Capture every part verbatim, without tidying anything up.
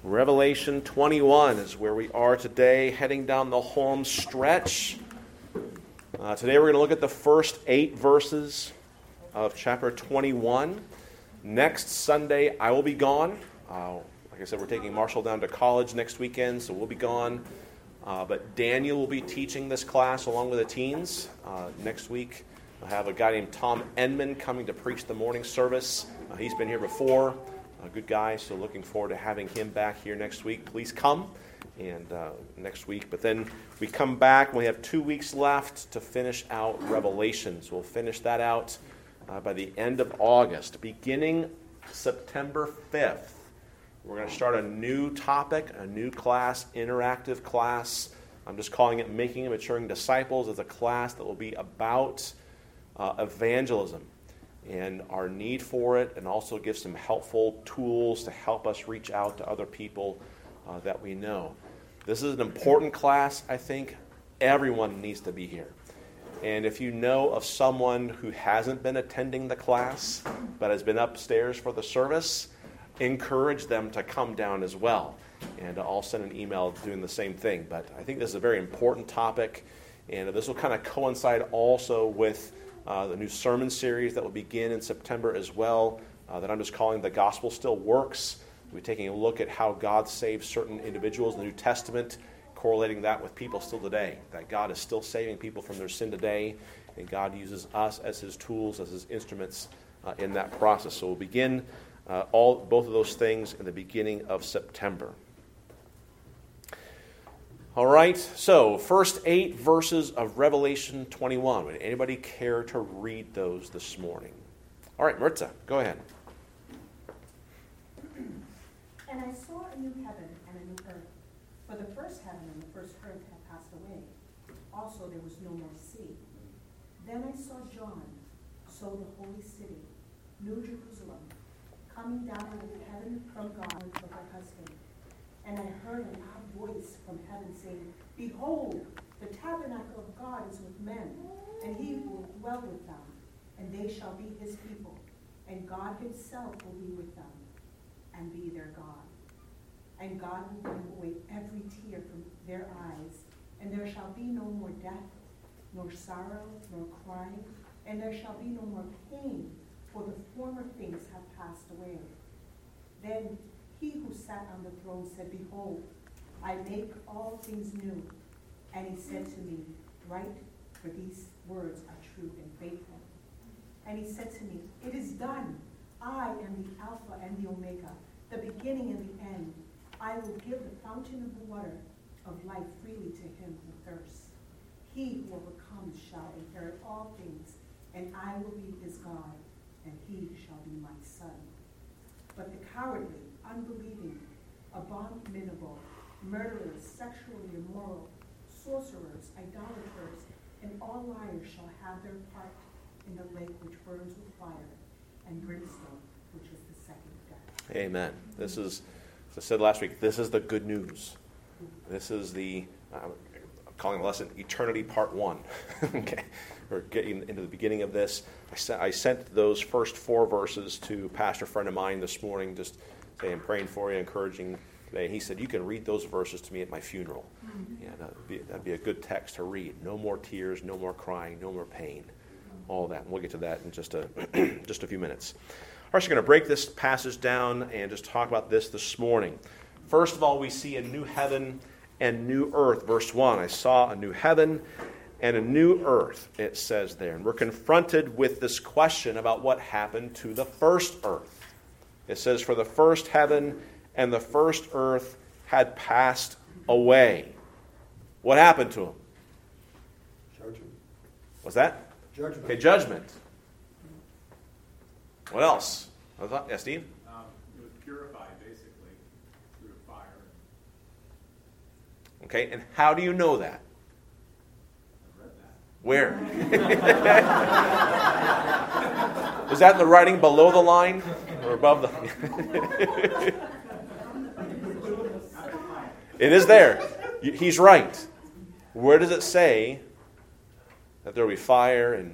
Revelation twenty-one is where we are today, heading down the home stretch. Uh, today we're going to look at the first eight verses of chapter twenty-one. Next Sunday I will be gone. Uh, like I said, we're taking Marshall down to college next weekend, so we'll be gone. Uh, but Daniel will be teaching this class along with the teens. Uh, next week I have a guy named Tom Enman coming to preach the morning service. Uh, he's been here before. A good guy, so looking forward to having him back here next week. Please come and uh, next week. But then we come back and we have two weeks left to finish out Revelations. We'll finish that out uh, by the end of August. Beginning September fifth, we're going to start a new topic, a new class, interactive class. I'm just calling it Making and Maturing Disciples. It's a class that will be about uh, evangelism and our need for it, and also give some helpful tools to help us reach out to other people uh, that we know. This is an important class, I think. Everyone needs to be here. And if you know of someone who hasn't been attending the class, but has been upstairs for the service, encourage them to come down as well. And I'll send an email doing the same thing. But I think this is a very important topic, and this will kind of coincide also with Uh, the new sermon series that will begin in September as well, uh, that I'm just calling The Gospel Still Works. We're taking a look at how God saves certain individuals in the New Testament, correlating that with people still today, that God is still saving people from their sin today, and God uses us as His tools, as His instruments uh, in that process. So we'll begin uh, all both of those things in the beginning of September. All right, so first eight verses of Revelation twenty-one. Would anybody care to read those this morning? All right, Maritza, go ahead. And I saw a new heaven and a new earth, for the first heaven and the first earth had passed away. Also there was no more sea. Then I saw John, so the holy city, New Jerusalem, coming down out of heaven from God to her husband. And I heard a loud voice from heaven saying, Behold, the tabernacle of God is with men, and he will dwell with them, and they shall be his people, and God himself will be with them, and be their God. And God will wipe away every tear from their eyes, and there shall be no more death, nor sorrow, nor crying, and there shall be no more pain, for the former things have passed away. Then he who sat on the throne said, Behold, I make all things new. And he said to me, Write, for these words are true and faithful. And he said to me, It is done. I am the Alpha and the Omega, the beginning and the end. I will give the fountain of the water of life freely to him who thirsts. He who overcomes shall inherit all things, and I will be his God, and he shall be my son. But the cowardly, unbelieving, abominable, murderers, sexually immoral, sorcerers, idolaters, and all liars shall have their part in the lake which burns with fire and brimstone, which is the second death. Amen. This is, as I said last week, this is the good news. This is the, uh, I'm calling the lesson Eternity Part one. Okay, we're getting into the beginning of this. I sent, I sent those first four verses to a pastor friend of mine this morning, just saying, I'm praying for you, encouraging today. He said, you can read those verses to me at my funeral. Mm-hmm. Yeah, that'd be, that'd be a good text to read. No more tears, no more crying, no more pain. All that. And we'll get to that in just a just a few minutes. All right, so we're going to break this passage down and just talk about this this morning. First of all, we see a new heaven and new earth. Verse one, I saw a new heaven and a new earth, it says there. And we're confronted with this question about what happened to the first earth. It says, for the first heaven and the first earth had passed away. What happened to them? Judgment. What's that? Judgment. Okay, judgment. What else? I thought, yeah, Steve? Um, it was purified, basically, through fire. Okay, and how do you know that? I read that. Where? Was that in the writing below the line or above the? It is there. He's right. Where does it say that there will be fire and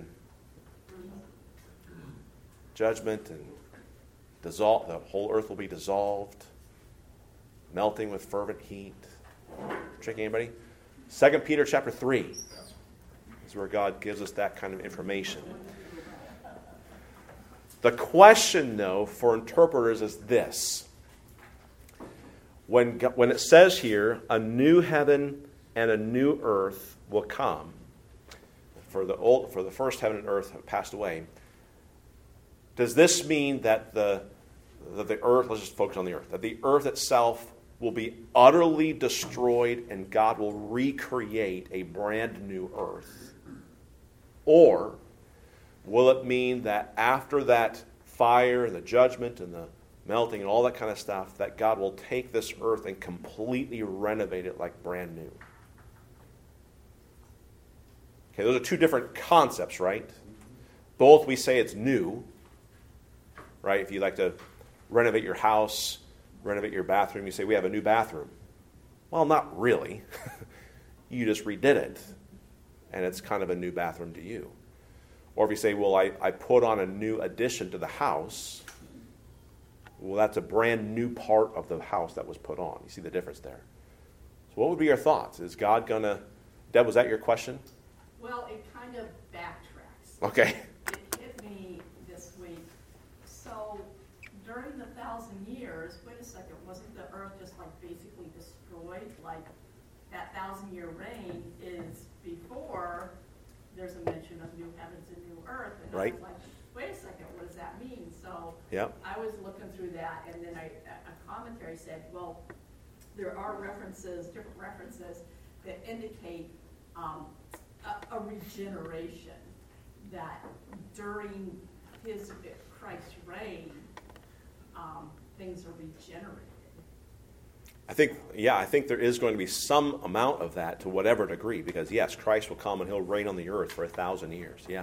judgment and dissolve? The whole earth will be dissolved. melting with fervent heat. Trick anybody? Second Peter chapter three is where God gives us that kind of information. The question, though, for interpreters is this. When, when it says here, a new heaven and a new earth will come, for the old, for the first heaven and earth have passed away, does this mean that the, that the earth, let's just focus on the earth, that the earth itself will be utterly destroyed and God will recreate a brand new earth? Or will it mean that after that fire and the judgment and the melting and all that kind of stuff, that God will take this earth and completely renovate it like brand new? Okay, those are two different concepts, right? Both we say it's new, right? If you like to renovate your house, renovate your bathroom, you say, we have a new bathroom. Well, not really. You just redid it, and it's kind of a new bathroom to you. Or if you say, well, I, I put on a new addition to the house, well, that's a brand new part of the house that was put on. You see the difference there. So what would be your thoughts? Is God going to... Deb, was that your question? Well, it kind of backtracks. Okay. It hit me this week. So during the thousand years, wait a second, wasn't the earth just like basically destroyed? Like that thousand year reign is before there's a mention of new heavens and new earth. And right. I was like, wait a second, what does that mean? So yep. I was looking through that, and then I, a commentary said, well, there are references, different references that indicate um, a, a regeneration, that during his Christ's reign, um, things are regenerated. I think, yeah, I think there is going to be some amount of that to whatever degree, because yes, Christ will come and he'll reign on the earth for a thousand years. Yeah.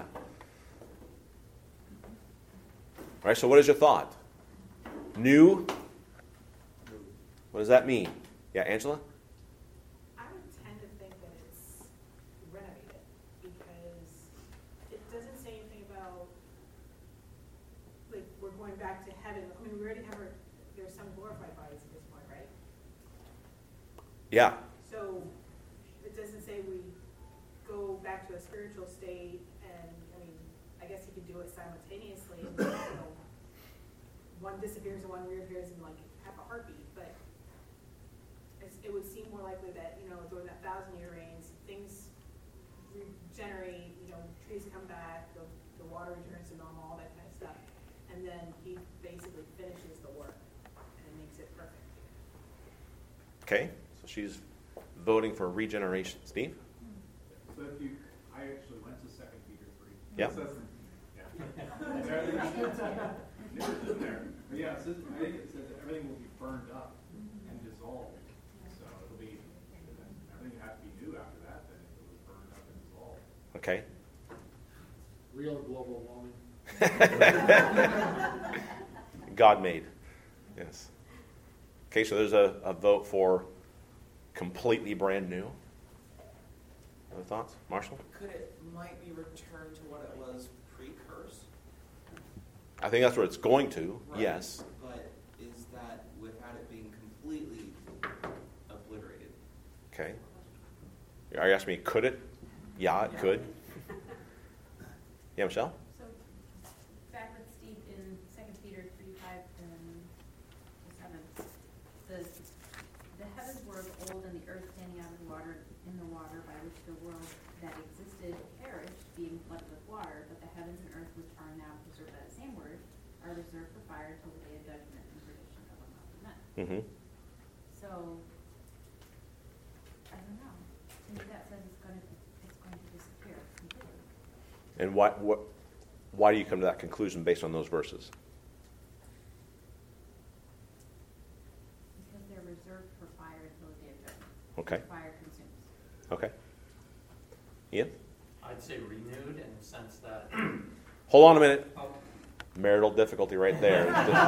All right, so what is your thought? New? What does that mean? Yeah, Angela? I would tend to think that it's renovated, because it doesn't say anything about, like, we're going back to heaven. I mean, we already have our, there's some glorified bodies at this point, right? Yeah. So it doesn't say we go back to a spiritual state, and, I mean, I guess you could do it simultaneously, and, you know, one disappears and one reappears in like half a heartbeat, but it's, it would seem more likely that, you know, during that thousand year reigns, things regenerate, you know, trees come back, the, the water returns to normal, all that kind of stuff, and then he basically finishes the work and makes it perfect. Okay, so she's voting for regeneration. Steve? So if you, I actually went to Second Peter three. Yeah. It says, yeah. There- there's- It's in there. But yeah, it says, I think it says that everything will be burned up and dissolved. So it'll be, everything has to be new after that, then if it was burned up and dissolved. Okay. Real global warming. God made. Yes. Okay, so there's a, a vote for completely brand new. Other thoughts? Marshall? Could it might be returned to what it was pre-curse? I think that's what it's going to, Right. yes. But is that without it being completely obliterated? Okay. Are you asking me, could it? Yeah, it Yeah. could. Yeah, Michelle? So, back with Steve in Second Peter three, five, and seven, the, the heavens were of old, and the earth standing out of the water, in the water, by which the world that existed perished, being flooded with water, but the heavens and earth which are now preserved by the same word, are reserved for fire till the day of judgment and perdition of ungodly men. Mm-hmm. So, I don't know. To me, that says it's going to it's going to disappear completely. And why, what, why do you come to that conclusion based on those verses? Because they're reserved for fire until the day of judgment. Okay. Fire consumes. Okay. Ian? I'd say renewed in the sense that... Hold on a minute. Oh. Marital difficulty right there.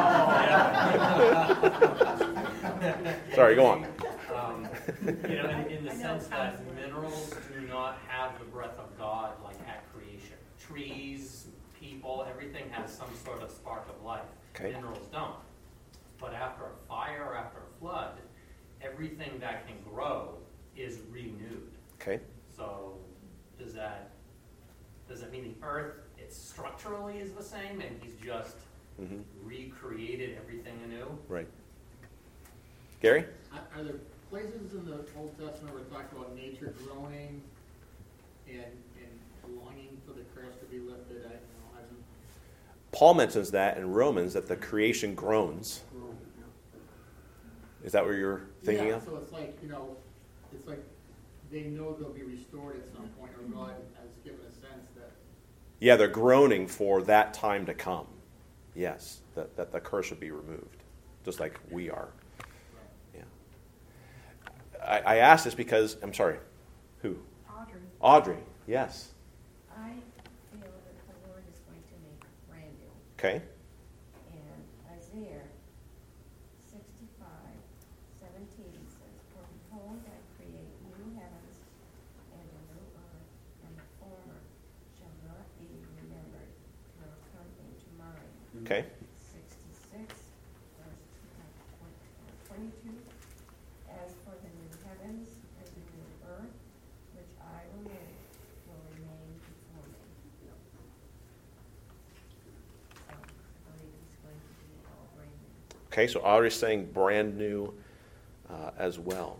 Sorry, go on. Um, you know, in, in the sense that minerals do not have the breath of God like at creation. Trees, people, everything has some sort of spark of life. Okay. Minerals don't. But after a fire or after a flood, everything that can grow is renewed. Okay. So does that does that mean the earth, it structurally is the same and he's just Mm-hmm. recreated everything anew? Right. Gary? Are are there places in the Old Testament where it talks about nature groaning and, and longing for the curse to be lifted? I, you know, hasn't Paul mentions that in Romans, that the creation groans. grown. Is that what you're thinking yeah, of? so it's like, you know, it's like they know they'll be restored at some point, or God has given a sense that Yeah, they're groaning for that time to come. Yes, that, that the curse would be removed, just like we are. Yeah. I, I asked this because, I'm sorry, who? Audrey, Audrey, yes. I feel that the Lord is going to make brand new. Okay. And Isaiah sixty-five seventeen says, "For behold, I create new heavens and a new earth, and the former shall not be remembered, nor come into mind." Okay. Sixty-six, verse twenty-two, "As for the new heavens and the new earth, which I will make, will remain before me." So, I believe it's going to be all brand new. Okay, so Audrey's saying brand new uh, as well.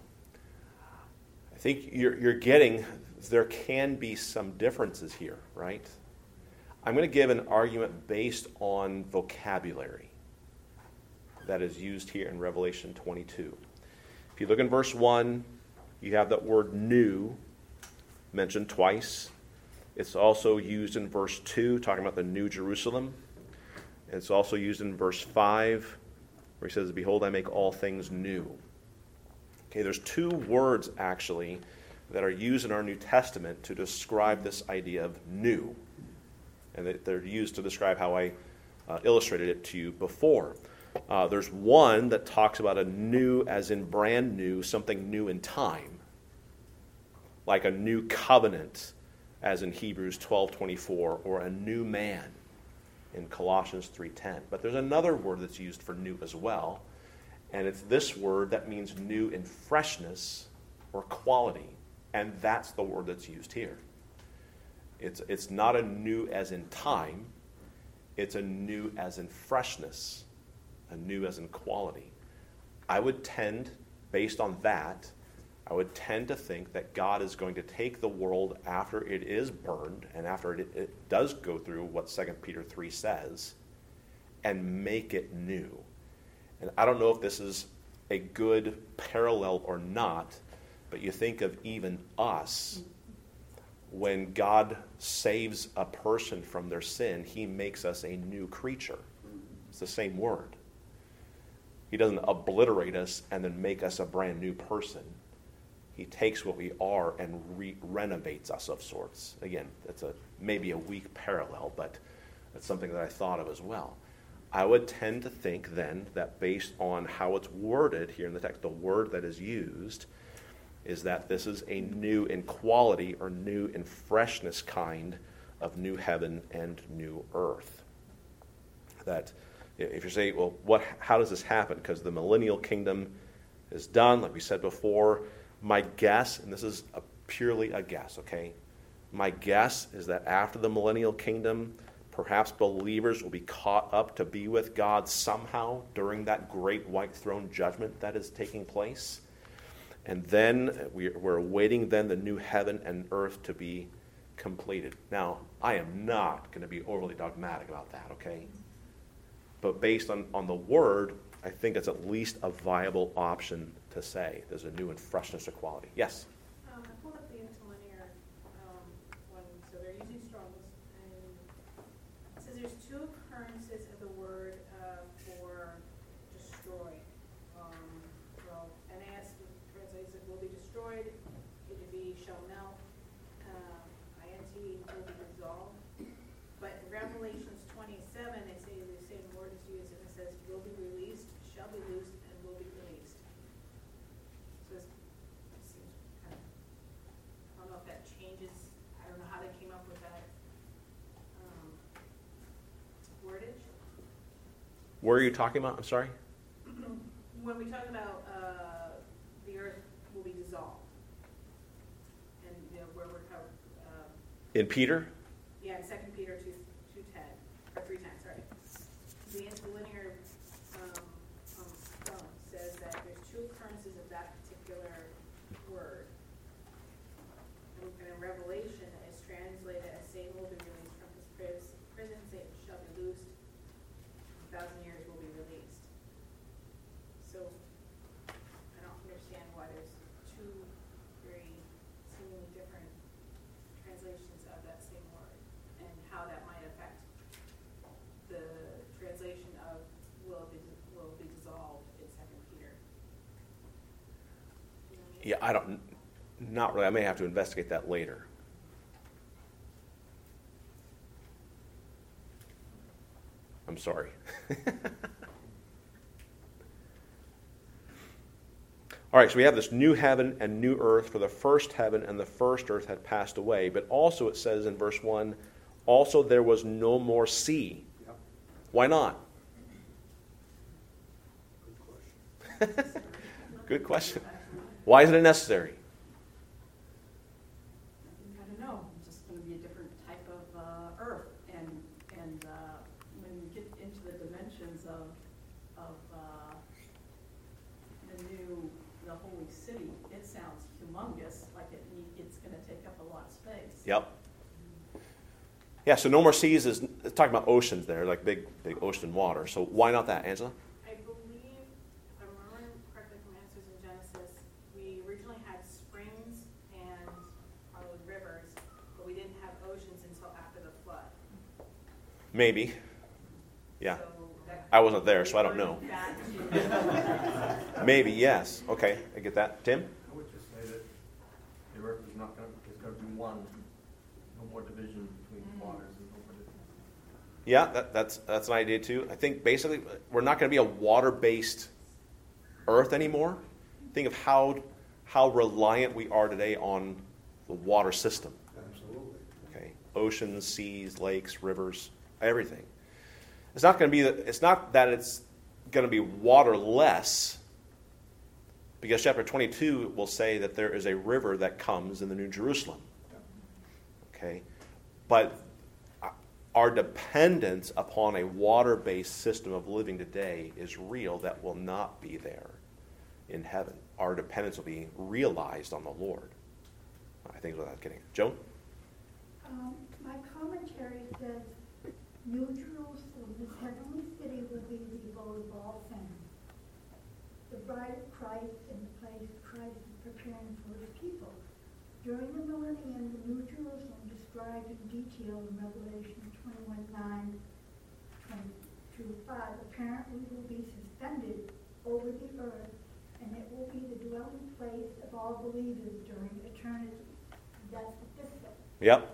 I think you're, you're getting, there can be some differences here, right? I'm going to give an argument based on vocabulary that is used here in Revelation twenty-two. If you look in verse one, you have that word new mentioned twice. It's also used in verse two, talking about the New Jerusalem. It's also used in verse five, where he says, "Behold, I make all things new." Okay, there's two words, actually, that are used in our New Testament to describe this idea of new. And they're used to describe how I uh, illustrated it to you before. Uh, there's one that talks about a new as in brand new, something new in time. Like a new covenant, as in Hebrews twelve twenty-four, or a new man in Colossians three ten. But there's another word that's used for new as well, and it's this word that means new in freshness or quality, and that's the word that's used here. It's, it's not a new as in time, it's a new as in freshness, a new as in quality. I would tend, based on that, I would tend to think that God is going to take the world after it is burned and after it, it does go through what Second Peter three says and make it new. And I don't know if this is a good parallel or not, but you think of even us. When God saves a person from their sin, he makes us a new creature. It's the same word. He doesn't obliterate us and then make us a brand new person. He takes what we are and re- renovates us of sorts. Again, that's a maybe a weak parallel, but that's something that I thought of as well. I would tend to think then that based on how it's worded here in the text, the word that is used, is that this is a new in quality or new in freshness kind of new heaven and new earth. That if you're saying, well, what? How does this happen? Because the millennial kingdom is done, like we said before. My guess, and this is a purely a guess, okay? My guess is that after the millennial kingdom, perhaps believers will be caught up to be with God somehow during that great white throne judgment that is taking place. And then we're awaiting then the new heaven and earth to be completed. Now, I am not going to be overly dogmatic about that, okay? But based on, on the word, I think it's at least a viable option to say there's a new and freshness of quality. Yes? Um, I pulled up the interlinear, um, one, so they're using Strong's, and it says there's two occurrences of the word, uh, for destroy. Um, well, N A S translates it will be destroyed, K J V shall melt, um, I N T will be dissolved. But in Revelations twenty-seven, they say the same word is used, and it says will be released, shall be loosed, and will be released. So it's, it seems kind of, I don't know if that changes, I don't know how they came up with that, um, wordage. Where are you talking about? I'm sorry? When we talk about, uh, the earth will be dissolved. And, you know, where we're covered, um, In Peter? yeah, in Second Peter two, two ten, or three ten, sorry. The interlinear, um, um, stone says that there's two occurrences of that particular word. And and in Revelation, it's translated as Satan will be released from his pris- prison, Satan shall be loosed, a thousand years will be released. So, I don't understand why there's two very seemingly different translations of that same word, and how that might affect the translation of will be, will be dissolved in Second Peter. You know what I mean? Yeah, I don't, not really. I may have to investigate that later. I'm sorry. All right, so we have this new heaven and new earth, for the first heaven and the first earth had passed away. But also it says in verse one, also there was no more sea. Yep. Why not? Good question. Good question. Why isn't it necessary? I don't know, it's just gonna be a different type of, uh, earth, and, and, uh, when you get into the dimensions of, of, uh, the new, the holy city, it sounds humongous, like it need, it's gonna take up a lot of space. Yep. Yeah, so no more seas is it's talking about oceans there, like big, big ocean water. So why not that, Angela? I believe, if I'm remembering correctly from Answers in Genesis, we originally had springs and probably rivers, but we didn't have oceans until after the flood. Maybe. Yeah. So that I wasn't there, so I don't know. back to- Maybe, yes. Okay, I get that. Tim? I would just say that the earth is not going to, is going to be one, no more division between waters and no more division. Yeah, that, that's that's an idea too. I think basically we're not going to be a water-based earth anymore. Think of how how reliant we are today on the water system. Absolutely. Okay, oceans, seas, lakes, rivers, everything. It's not going to be that. It's not that it's going to be waterless, because chapter twenty-two will say that there is a river that comes in the New Jerusalem. Okay, but our dependence upon a water-based system of living today is real. That will not be there in heaven. Our dependence will be realized on the Lord. I think is what I'm getting at. Joan? Um, my commentary says, New Jerusalem, this heavenly city, will be the abode of all things. The bride of Christ and the place Christ is preparing for his people. During the millennium, the New Jerusalem, described in detail in Revelation twenty-one nine, twenty-two five, apparently will be suspended over the earth, and it will be the dwelling place of all believers during eternity. That's what this says. Yep.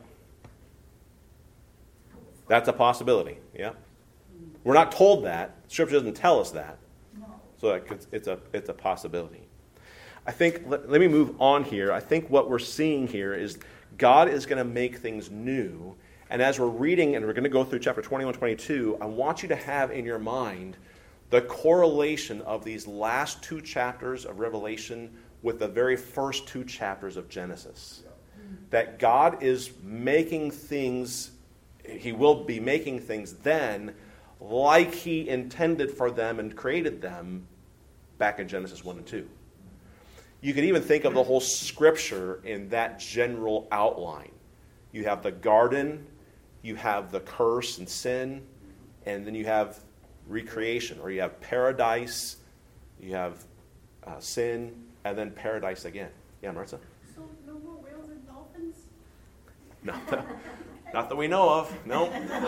That's a possibility. Yep. We're not told that. Scripture doesn't tell us that. No. So it's, it's a it's a possibility. I think, let, let me move on here. I think what we're seeing here is God is going to make things new. And as we're reading, and we're going to go through chapter twenty-one, twenty-two, I want you to have in your mind the correlation of these last two chapters of Revelation with the very first two chapters of Genesis. That God is making things, he will be making things then like he intended for them and created them back in Genesis one and two. You could even think of the whole scripture in that general outline. You have the garden, you have the curse and sin, and then you have recreation, or you have paradise, you have uh, sin, and then paradise again. Yeah, Martha? So no more whales and dolphins? No, not that we know of. No.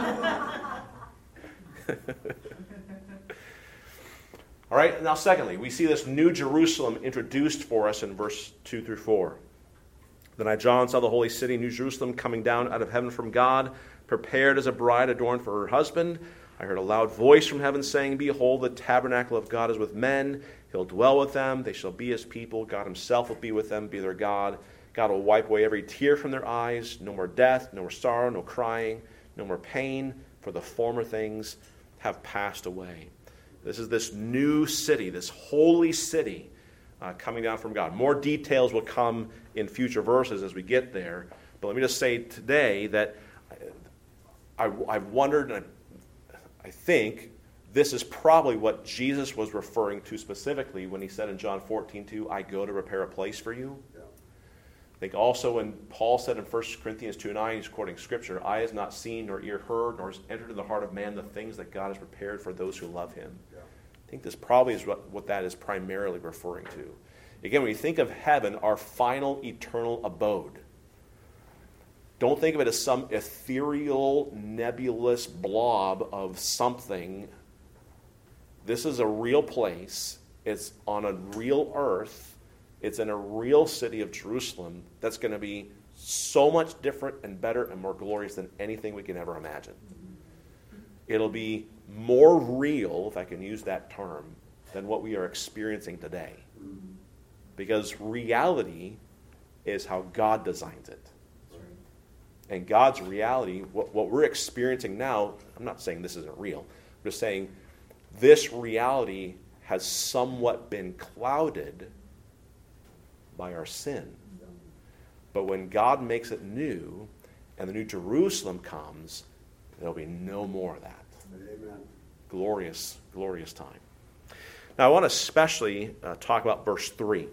All right, now secondly, we see this New Jerusalem introduced for us in verse two through four. Then I, John, saw the holy city, New Jerusalem, coming down out of heaven from God, prepared as a bride adorned for her husband. I heard a loud voice from heaven saying, Behold, the tabernacle of God is with men. He'll dwell with them. They shall be his people. God himself will be with them, be their God. God will wipe away every tear from their eyes. No more death, no more sorrow, no crying, no more pain, for the former things have passed away. This is this new city, this holy city, uh, coming down from God. More details will come in future verses as we get there. But let me just say today that I, I've wondered, and I, I think this is probably what Jesus was referring to specifically when he said in John fourteen two, I go to prepare a place for you. Yeah. I think also when Paul said in First Corinthians two nine, he's quoting Scripture, eye has not seen, nor ear heard, nor has entered in the heart of man the things that God has prepared for those who love him. Yeah. I think this probably is what, what that is primarily referring to. Again, when you think of heaven, our final eternal abode, don't think of it as some ethereal, nebulous blob of something. This is a real place. It's on a real earth. It's in a real city of Jerusalem that's going to be so much different and better and more glorious than anything we can ever imagine. It'll be more real, if I can use that term, than what we are experiencing today. Because reality is how God designs it. And God's reality, what, what we're experiencing now, I'm not saying this isn't real. I'm just saying this reality has somewhat been clouded by our sin. But when God makes it new and the new Jerusalem comes, there'll be no more of that. Amen. Glorious, glorious time. Now I want to especially uh, talk about verse three.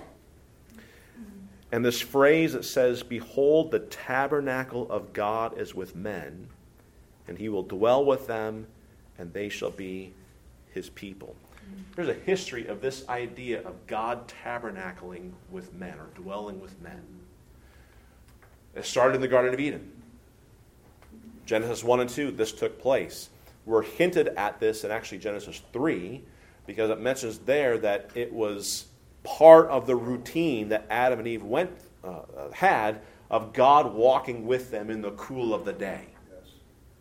And this phrase that says, behold, the tabernacle of God is with men, and he will dwell with them, and they shall be his people. There's a history of this idea of God tabernacling with men, or dwelling with men. It started in the Garden of Eden. Genesis one and two, this took place. We're hinted at this in actually Genesis three, because it mentions there that it was part of the routine that Adam and Eve went uh, had of God walking with them in the cool of the day. Yes.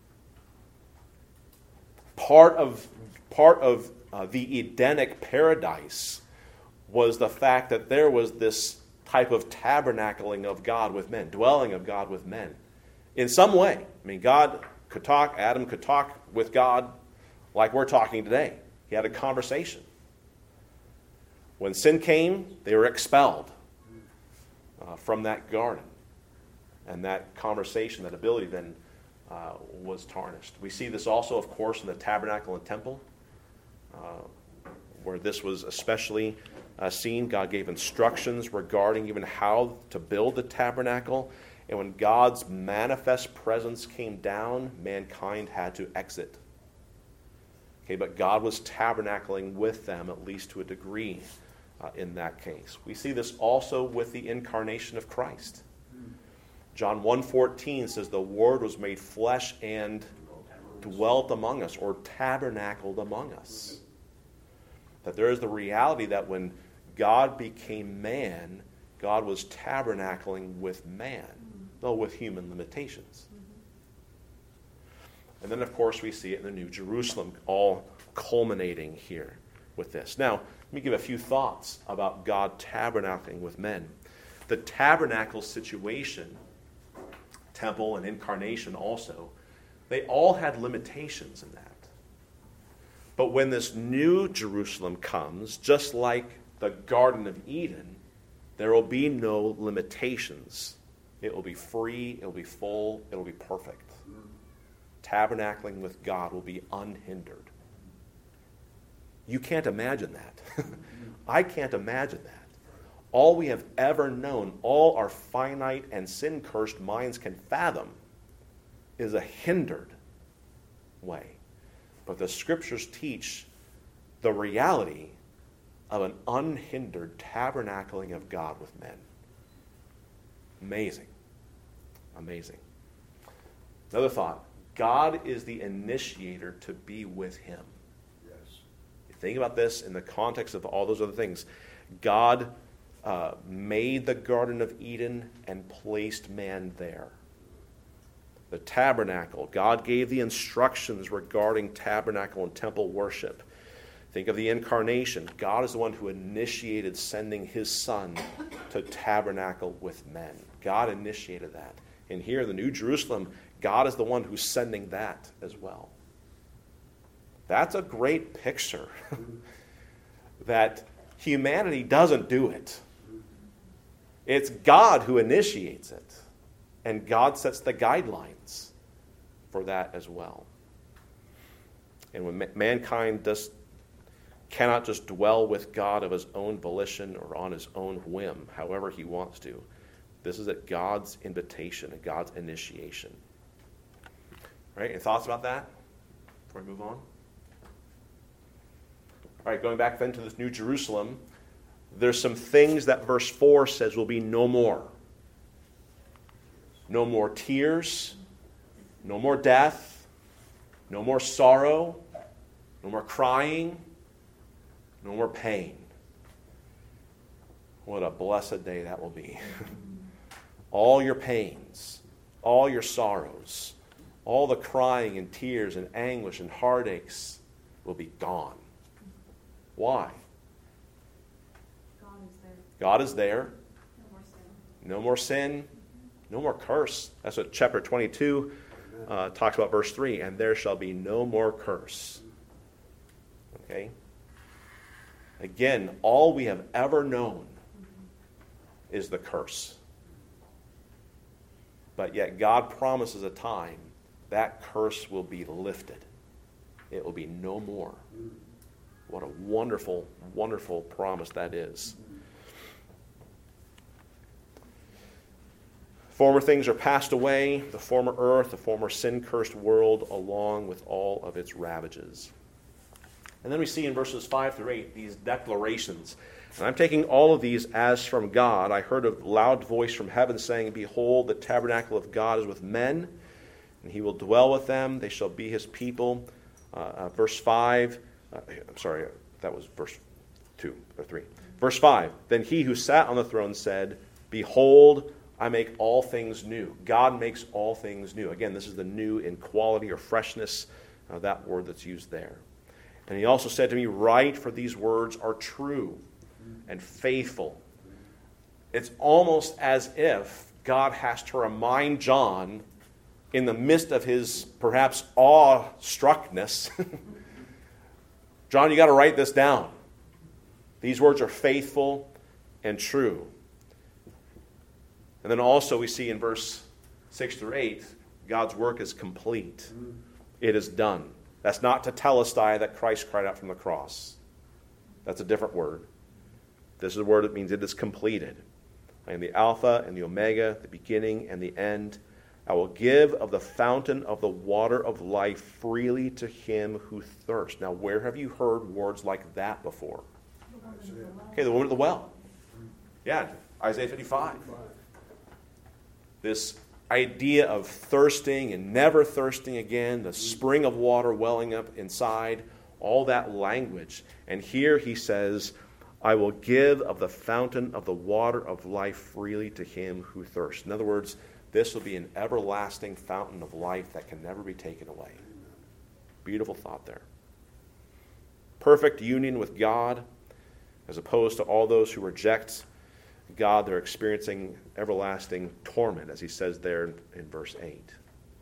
Part of part of uh, the Edenic paradise was the fact that there was this type of tabernacling of God with men, dwelling of God with men, in some way. I mean, God could talk. Adam could talk with God like we're talking today. He had a conversation. When sin came, they were expelled uh, from that garden. And that conversation, that ability then uh, was tarnished. We see this also, of course, in the tabernacle and temple, uh, where this was especially uh, seen. God gave instructions regarding even how to build the tabernacle. And when God's manifest presence came down, mankind had to exit. Okay, but God was tabernacling with them, at least to a degree. Uh, in that case. We see this also with the incarnation of Christ. John one fourteen says the Word was made flesh and dwelt among us, or tabernacled among us. That there is the reality that when God became man, God was tabernacling with man, though with human limitations. And then, of course, we see it in the New Jerusalem, all culminating here with this. Now, let me give a few thoughts about God tabernacling with men. The tabernacle situation, temple and incarnation also, they all had limitations in that. But when this new Jerusalem comes, just like the Garden of Eden, there will be no limitations. It will be free, it will be full, it will be perfect. Tabernacling with God will be unhindered. You can't imagine that. I can't imagine that. All we have ever known, all our finite and sin-cursed minds can fathom, is a hindered way. But the Scriptures teach the reality of an unhindered tabernacling of God with men. Amazing. Amazing. Another thought. God is the initiator to be with him. Think about this in the context of all those other things. God uh, made the Garden of Eden and placed man there. The tabernacle. God gave the instructions regarding tabernacle and temple worship. Think of the incarnation. God is the one who initiated sending his Son to tabernacle with men. God initiated that. And here in the New Jerusalem, God is the one who's sending that as well. That's a great picture. That Humanity doesn't do it. It's God who initiates it. And God sets the guidelines for that as well. And when ma- mankind does, cannot just dwell with God of his own volition or on his own whim, however he wants to, this is at God's invitation and God's initiation. All right, any thoughts about that before we move on? All right, going back then to this New Jerusalem, there's some things that verse four says will be no more. No more tears, no more death, no more sorrow, no more crying, no more pain. What a blessed day that will be. All your pains, all your sorrows, all the crying and tears and anguish and heartaches will be gone. Why? God is there. God is there. No more sin. No more sin. No more curse. That's what chapter twenty-two uh, talks about, verse three. And there shall be no more curse. Okay? Again, all we have ever known is the curse. But yet God promises a time that curse will be lifted. It will be no more. What a wonderful, wonderful promise that is. Former things are passed away, the former earth, the former sin-cursed world, along with all of its ravages. And then we see in verses five through eight these declarations. And I'm taking all of these as from God. I heard a loud voice from heaven saying, Behold, the tabernacle of God is with men, and he will dwell with them. They shall be his people. Uh, uh, verse five, uh, I'm sorry, that was verse two or three. Verse five, Then he who sat on the throne said, Behold, I make all things new. God makes all things new. Again, this is the new in quality or freshness, uh, that word that's used there. And he also said to me, Write, for these words are true and faithful. It's almost as if God has to remind John, in the midst of his perhaps awe-struckness, John, you got to write this down. These words are faithful and true. And then also we see in verse six through eight, God's work is complete. It is done. That's not tetelestai that Christ cried out from the cross. That's a different word. This is a word that means it is completed. I am the Alpha and the Omega, the beginning and the end. I will give of the fountain of the water of life freely to him who thirsts. Now, where have you heard words like that before? Okay, the woman at the well. Yeah, Isaiah fifty-five. This idea of thirsting and never thirsting again, the spring of water welling up inside, all that language. And here he says, I will give of the fountain of the water of life freely to him who thirsts. In other words, this will be an everlasting fountain of life that can never be taken away. Beautiful thought there. Perfect union with God, as opposed to all those who reject God, they're experiencing everlasting torment, as he says there in, in verse eight.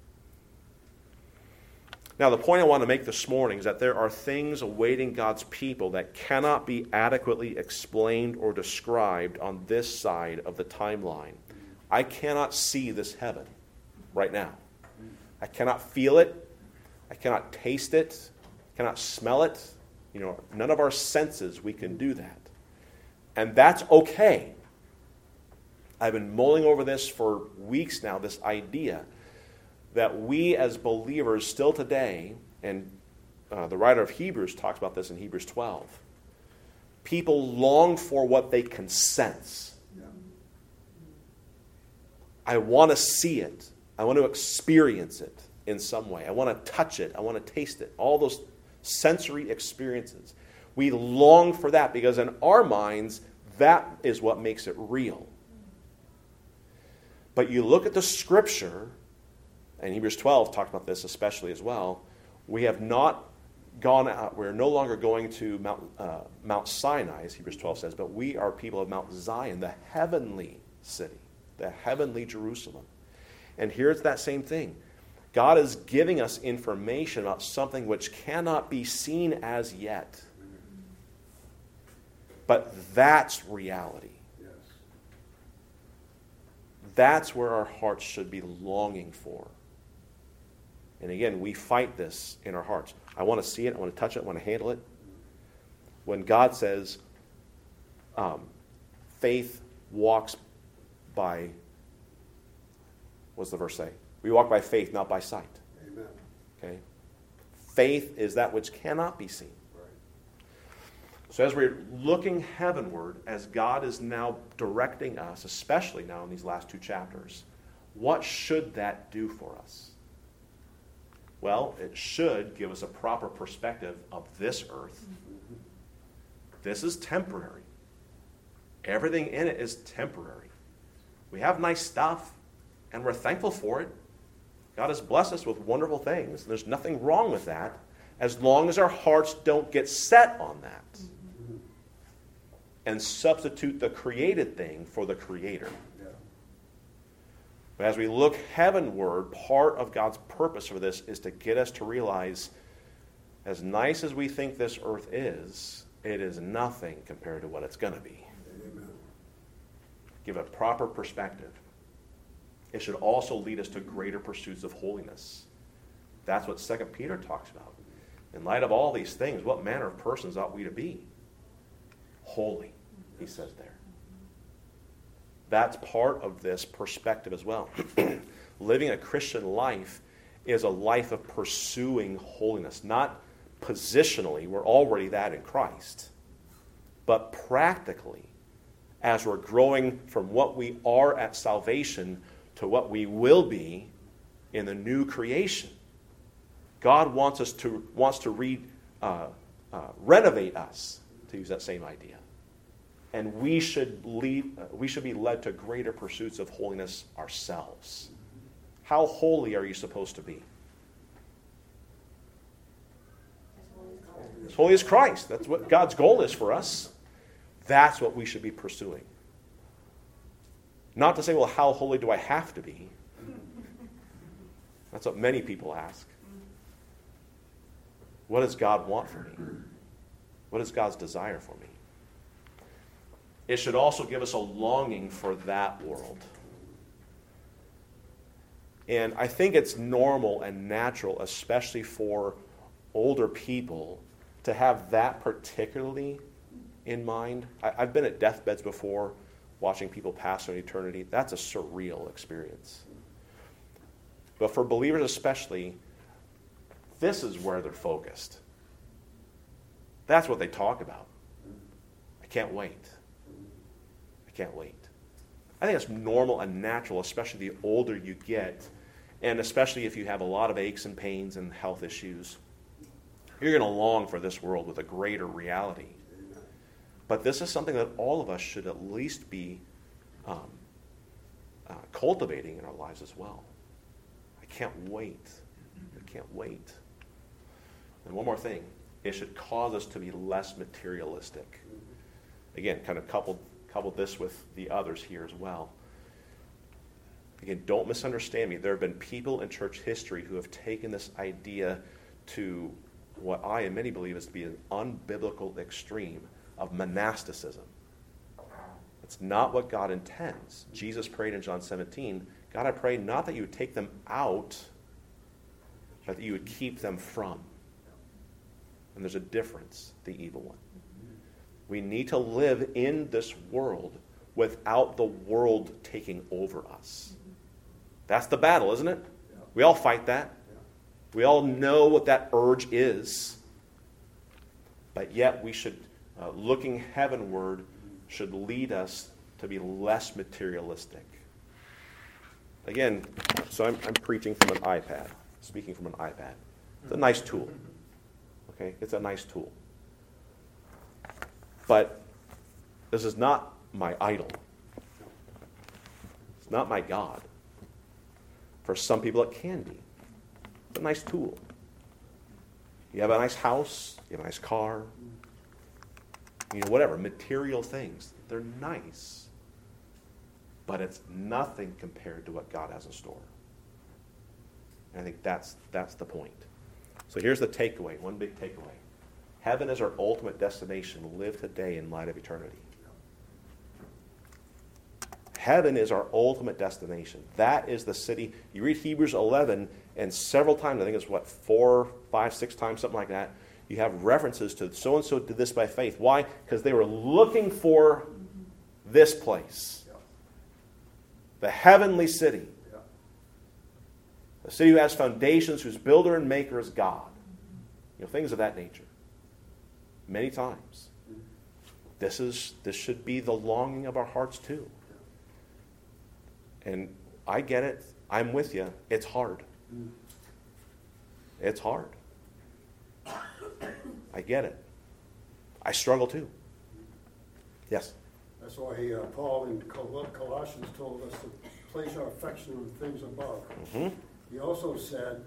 Now, the point I want to make this morning is that there are things awaiting God's people that cannot be adequately explained or described on this side of the timeline. I cannot see this heaven right now. I cannot feel it. I cannot taste it. I cannot smell it. You know, none of our senses we can do that. And that's okay. I've been mulling over this for weeks now, this idea that we as believers still today, and uh, the writer of Hebrews talks about this in Hebrews twelve, people long for what they can sense. Yeah. I want to see it. I want to experience it in some way. I want to touch it. I want to taste it. All those sensory experiences. We long for that because in our minds, that is what makes it real. But you look at the Scripture, and Hebrews twelve talked about this especially as well, we have not gone out, we're no longer going to Mount, uh, Mount Sinai, as Hebrews twelve says, but we are people of Mount Zion, the heavenly city, the heavenly Jerusalem. And here's that same thing. God is giving us information about something which cannot be seen as yet. But that's reality. Yes. That's where our hearts should be longing for. And again, we fight this in our hearts. I want to see it, I want to touch it, I want to handle it. When God says, um, faith walks by, what's the verse say? We walk by faith, not by sight. Amen. Okay? Faith is that which cannot be seen. Right. So as we're looking heavenward, as God is now directing us, especially now in these last two chapters, what should that do for us? Well, it should give us a proper perspective of this earth. This is temporary. Everything in it is temporary. We have nice stuff, and we're thankful for it. God has blessed us with wonderful things. There's nothing wrong with that, as long as our hearts don't get set on that and substitute the created thing for the Creator. Yeah. But as we look heavenward, part of God's purpose for this is to get us to realize, as nice as we think this earth is, it is nothing compared to what it's going to be. Amen. Give a proper perspective. It should also lead us to greater pursuits of holiness. That's what Second Peter talks about. In light of all these things, what manner of persons ought we to be? Holy, he says there. That's part of this perspective as well. Living a Christian life is a life of pursuing holiness. Not positionally, we're already that in Christ. But practically, as we're growing from what we are at salvation to what we will be in the new creation. God wants us to wants to re, uh, uh, renovate us, to use that same idea. And we should lead, uh, we should be led to greater pursuits of holiness ourselves. How holy are you supposed to be? As holy as Christ. That's what God's goal is for us. That's what we should be pursuing. Not to say, well, how holy do I have to be? That's what many people ask. What does God want from me? What is God's desire for me? It should also give us a longing for that world. And I think it's normal and natural, especially for older people, to have that particularly in mind. I, I've been at deathbeds before, watching people pass on eternity. That's a surreal experience. But for believers especially, this is where they're focused. That's what they talk about. I can't wait. I can't wait. I think it's normal and natural, especially the older you get, and especially if you have a lot of aches and pains and health issues. You're going to long for this world with a greater reality. But this is something that all of us should at least be um, uh, cultivating in our lives as well. I can't wait. I can't wait. And one more thing. It should cause us to be less materialistic. Again, kind of coupled, coupled this with the others here as well. Again, don't misunderstand me. There have been people in church history who have taken this idea to what I and many believe is to be an unbiblical extreme of monasticism. It's not what God intends. Jesus prayed in John seventeen, God, I pray not that you would take them out, but that you would keep them from. And there's a difference, the evil one. We need to live in this world without the world taking over us. That's the battle, isn't it? We all fight that. We all know what that urge is. But yet we should Uh, looking heavenward should lead us to be less materialistic. Again, so I'm, I'm preaching from an iPad, speaking from an iPad. It's a nice tool. Okay, it's a nice tool. But this is not my idol. It's not my God. For some people it can be. It's a nice tool. You have a nice house, you have a nice car, you know, whatever, material things. They're nice. But it's nothing compared to what God has in store. And I think that's that's the point. So here's the takeaway, one big takeaway. Heaven is our ultimate destination. Live today in light of eternity. Heaven is our ultimate destination. That is the city. You read Hebrews eleven, and several times, I think it's what, four, five, six times, something like that, you have references to so-and-so did this by faith. Why? Because they were looking for this place. The heavenly city. A city who has foundations, whose builder and maker is God. You know, things of that nature. Many times. This is this should be the longing of our hearts too. And I get it. I'm with you. It's hard. It's hard. I get it. I struggle too. Yes? That's why uh, Paul in Col- Colossians told us to place our affection on things above. Mm-hmm. He also said,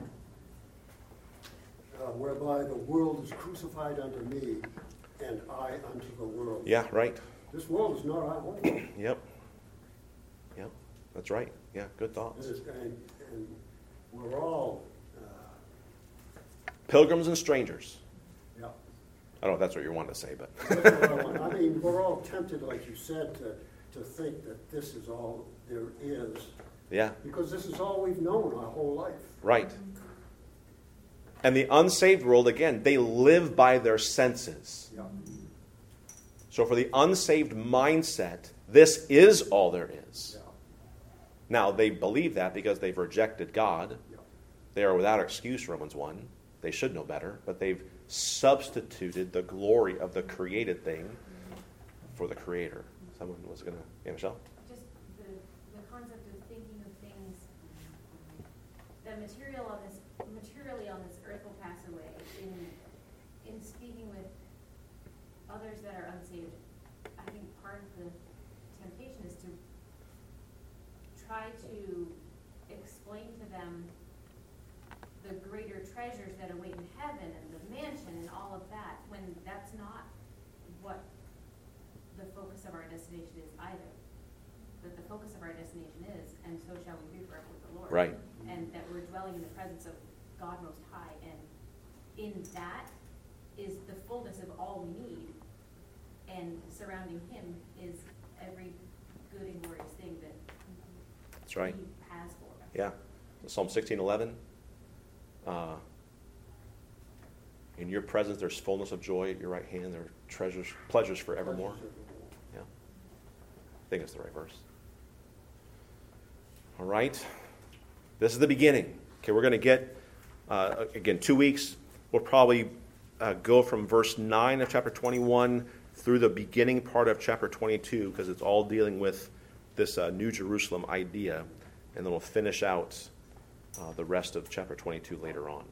uh, whereby the world is crucified unto me, and I unto the world. Yeah, right. This world is not our home. Yep. Yep. That's right. Yeah, good thoughts. It is, and, and we're all, uh, Pilgrims and strangers. yeah. I don't know if that's what you want to say, but. That's what I want. I mean, we're all tempted, like you said, to, to think that this is all there is. Yeah. Because this is all we've known our whole life. Right. And the unsaved world, again, they live by their senses. Yeah. So for the unsaved mindset, this is all there is. Yeah. Now, they believe that because they've rejected God. Yeah. They are without excuse, Romans one. They should know better, but they've substituted the glory of the created thing for the Creator. Someone was going to... Yeah, Michelle? Just the, the concept of thinking of things, the material on this, materially on this earth will pass away. In, in speaking with others that are unsaved, I think part of the temptation is to try to explain to them the greater treasures that await in heaven and the mansion and all of that, when that's not what the focus of our destination is either. But the focus of our destination is, and so shall we be forever with the Lord. Right. And that we're dwelling in the presence of God Most High, and in that is the fullness of all we need, and surrounding Him is every good and glorious thing that That's right. He has for us. Yeah. Psalm sixteen eleven. Uh, in your presence there's fullness of joy. At your right hand there are treasures, pleasures forevermore. Yeah. I think it's the right verse. All right. This is the beginning. Okay, we're going to get, uh, again, two weeks. We'll probably uh, go from verse nine of chapter twenty-one through the beginning part of chapter twenty-two, because it's all dealing with this uh, New Jerusalem idea. And then we'll finish out uh, the rest of chapter twenty-two later on.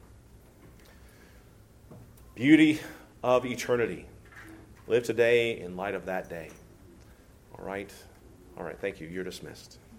Beauty of eternity. Live today in light of that day. All right? All right, thank you. You're dismissed.